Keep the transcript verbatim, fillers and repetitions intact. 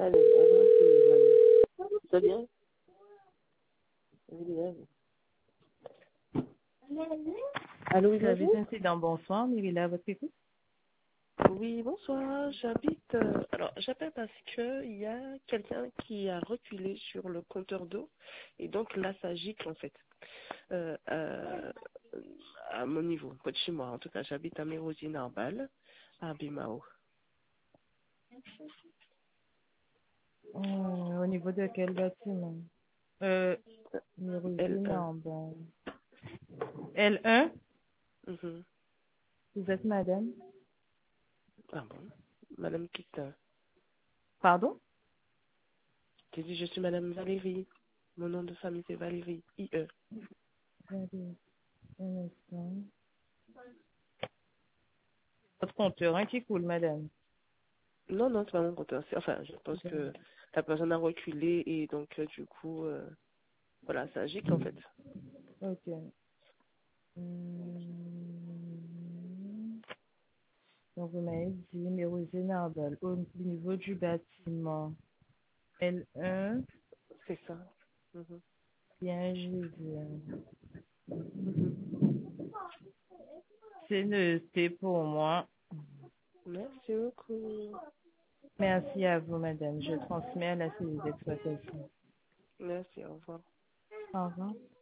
Allez, allez, allez. C'est bien? Oui, allez. Allô, oui, J'habite bonjour. ainsi dans Bonsoir, Mérila, à votre écoute. Oui, bonsoir. J'habite. euh, alors, j'appelle parce que il y a quelqu'un qui a reculé sur le compteur d'eau et donc là, ça gicle en fait. Euh, euh, à mon niveau, pas de chez moi. En tout cas, j'habite à Mérosine Arbal, à Bimao. Hum, au niveau de quel bâtiment? Euh, Mérosine L un. en bas. L un, Mhm. vous êtes madame? Ah bon, Madame Kita. Pardon? J'ai dit, je suis Madame Valérie. Mon nom de famille c'est Valérie. I E. Attendez, un instant. Votre compteur, hein, qui coule, madame? Non, non, c'est pas mon compteur. C'est- Enfin, je pense que la personne a reculé et donc euh, du coup, euh, voilà, ça gicle en fait. Ok. Hum, donc, vous m'avez dit Mérosine en bas, au niveau du bâtiment. L un, C'est ça. Mhm. bien Jésus. Mhm. C'est noté pour moi. Merci beaucoup. Merci à vous, madame. Je transmets à la cellule d'exploitation. Merci, au revoir. Au revoir.